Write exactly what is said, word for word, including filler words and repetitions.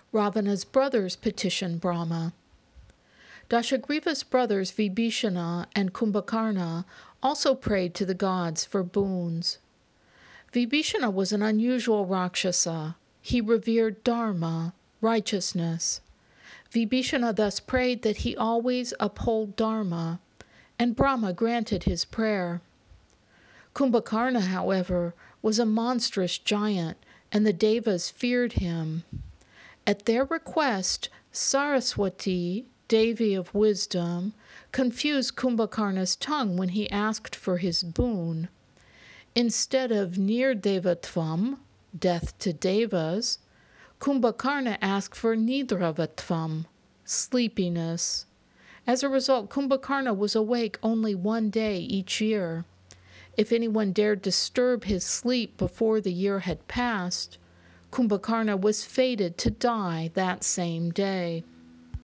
Ravana's brothers petitioned Brahma. Dashagriva's brothers Vibhishana and Kumbhakarna also prayed to the gods for boons. Vibhishana was an unusual Rakshasa. He revered dharma, righteousness. Vibhishana thus prayed that he always uphold dharma, and Brahma granted his prayer. Kumbhakarna, however, was a monstrous giant, and the Devas feared him. At their request, Saraswati, Devi of wisdom, confused Kumbhakarna's tongue when he asked for his boon. Instead of nirdevatvam, death to devas, Kumbhakarna asked for nidravatvam, sleepiness. As a result, Kumbhakarna was awake only one day each year. If anyone dared disturb his sleep before the year had passed, Kumbhakarna was fated to die that same day.